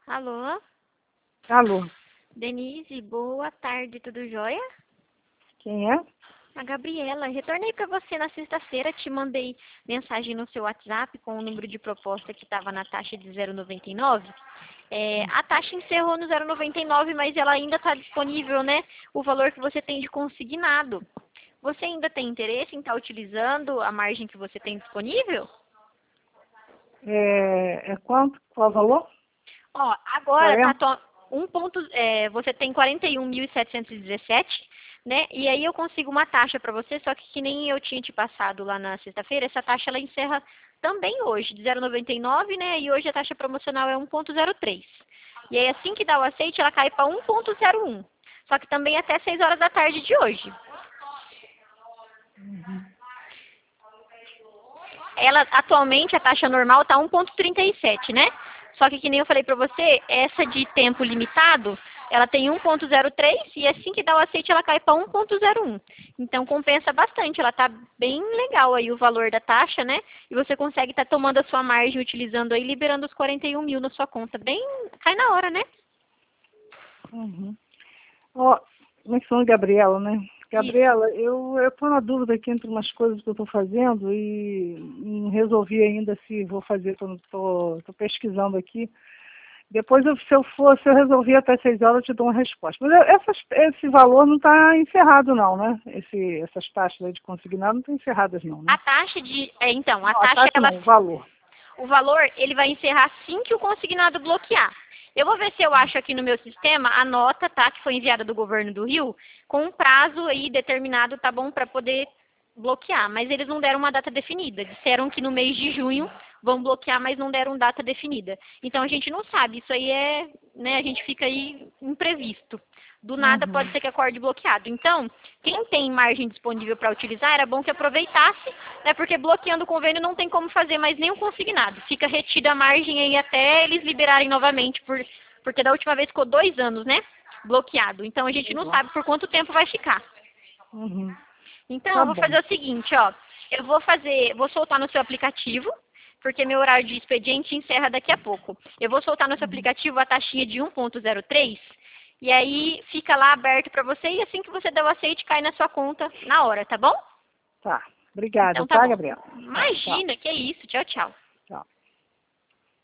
Alô? Alô, Denise, boa tarde, tudo jóia? quem é? A Gabriela, retornei para você na sexta-feira, te mandei mensagem no seu WhatsApp com o número de proposta que estava na taxa de 0,99. A taxa encerrou no 0,99, mas ela ainda está disponível, né? O valor que você tem de consignado. Você ainda tem interesse em estar utilizando a margem que você tem disponível? É quanto? Qual o valor? Ó, agora 40? você tem 41.717, né? E aí eu consigo uma taxa para você, só que nem eu tinha te passado lá na sexta-feira, essa taxa ela encerra também hoje, de 0,99, né? E hoje a taxa promocional é 1,03. E aí assim que dá o aceite, ela cai para 1,01. Só que também até 6 horas da tarde de hoje. Ela atualmente a taxa normal está 1,37, né? Só que nem eu falei para você, essa de tempo limitado, ela tem 1,03 e assim que dá o aceite ela cai para 1,01. Então compensa bastante, ela tá bem legal aí o valor da taxa, né? E você consegue estar tomando a sua margem utilizando aí, liberando os 41 mil na sua conta. Bem, cai na hora, né? Uhum. Ó, como é que são, Gabriela, né? Isso. Gabriela, eu tô na dúvida aqui entre umas coisas que eu tô fazendo e não resolvi ainda se vou fazer, tô pesquisando aqui. Depois, se eu resolver até 6 horas, eu te dou uma resposta. Mas esse valor não está encerrado não, né? Essas taxas aí de consignado não estão encerradas não, né? A taxa de, então, a Não, a taxa taxa ela não, o valor. O valor, ele vai encerrar assim que o consignado bloquear. Eu vou ver se eu acho aqui no meu sistema a nota, tá, que foi enviada do governo do Rio, com um prazo aí determinado, tá bom, para poder bloquear. Mas eles não deram uma data definida. Disseram que no mês de junho vão bloquear, mas não deram data definida. Então a gente não sabe. Isso aí é, né, a gente fica aí imprevisto. Do nada pode Uhum. ser que acorde bloqueado. Então, quem tem margem disponível para utilizar, era bom que aproveitasse, né? Porque bloqueando o convênio não tem como fazer mais nenhum consignado. Fica retida a margem aí até eles liberarem novamente, porque da última vez ficou 2 anos, né? Bloqueado. Então a gente não Legal. sabe por quanto tempo vai ficar. Uhum. Então eu Tá vou bom. fazer o seguinte, ó. Vou soltar no seu aplicativo, porque meu horário de expediente encerra daqui a pouco. Eu vou soltar no seu aplicativo a taxinha de 1,03 e aí fica lá aberto para você e assim que você der o aceite cai na sua conta na hora, tá bom? Tá. Obrigada, Então tá tá, bom. Gabriela? Tá, tchau. Imagina, que isso. Tchau, tchau. Tchau.